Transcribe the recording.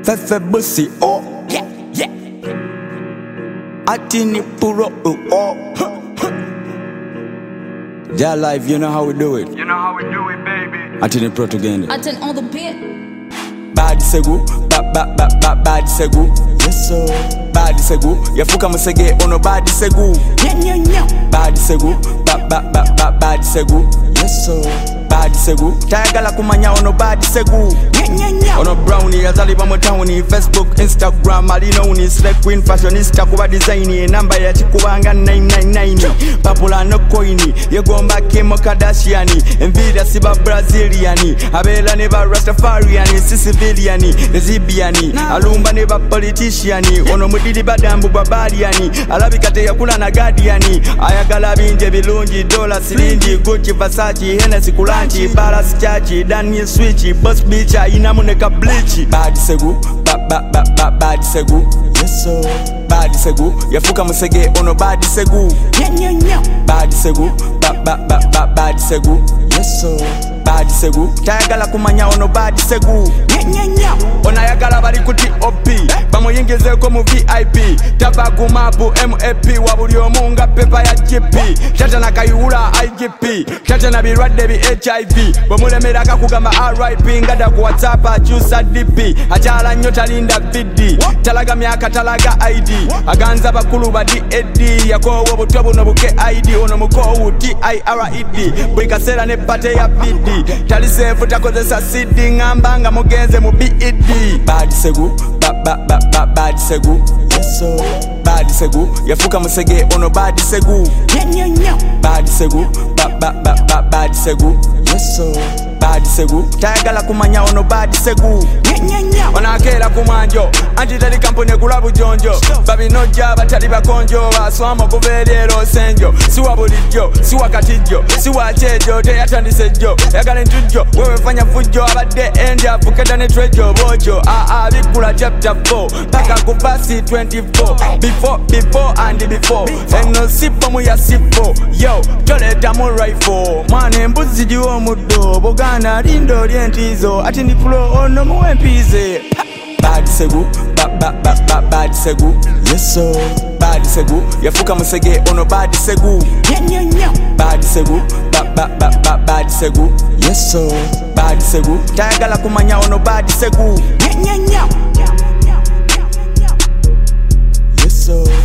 fefe bussy, oh, yeah, yeah. Atini puro, oh, Ja life, you know how we do it. You know how we do it, baby. Atini pro together. Aten on the beat. Bad segu, bad segu. Yes sir. Bad segu, yafuka musege ono bad segu. Bad segu, bad segu. Yes sir. Bad segu, tayagala kumanya ono bad segu. Ono brownie yazaliba mu towni, Facebook, Instagram, alina uni select queen fashionista kuba design, number ya chikubanga 999. Papula no coini, yegomba Kim Kardashian, envida siba Brazilian, abela neba Rastafarian, Sicilian, Zibian, alumba neba politician, ono mudidi badambu babalian, alabikate yakula na guardian, ayagala binje bilungi, dollar silingi, Gucci, Versace, Hennessy, Kulanchi, Palace, Chachi, Daniel Switch, Boss Beach, inamuneka bleach. Bad segu, bad segu. Yes sir. Bad segu, yafuka musege ono bad segu. Bad segu, bad segu. Yes sir. Bad segu, tayagala kumanya ono bad segu. Ona yagala bali ku TOP, bamuyingizeko mu VIP, tabaku mapu MAP, wabuli omunga pepa ya GP, tata na kayula IGP, tata na birwadde bi HIV, bwemulemera akakugamba RIP, ngada ku WhatsApp akyusa DP, akyala nnyo talinda VD, talaga myaka talaga ID, aganza bakulu ba DAD, yakoowa obutwa buno buke ID, ono mukoowu TIRED, buli kaseera ne pate ya BD, taliseefu takozesa CD, ngamba nga mugenze mu BED. Bad segu, bad segu. Yes sir. Bad segu, yafuka musege ono bad segu. Bad segu, bad segu. Yes sir. Bad segu, tayagala kumanya ono bad segu. Ona akera kumanjo, antitali kampuni kulabu jonjo, babinojja batali bakonjo, baswama kuvelero senjo, siwa bulijjo, siwa katijjo, siwa chejo, teyatandisejjo, yagala entujjo, wewe fanya fujjo, abadde endya fukeda ne trejo bojo, bikula chapter 4, paka ku verse 24, before and before, eno sipo mu ya sipo, yo, toleta mu rifle, mwana embuzi diwo muddo, bogana lindo lyentizo, ati ni pro ono muwempize. Bad segu, bad segu. Yes sir. Bad segu, yafuka musege ono bad segu. Bad segu, bad segu. Yes sir. Bad segu, tayagala kumanya ono bad segu. Yes sir.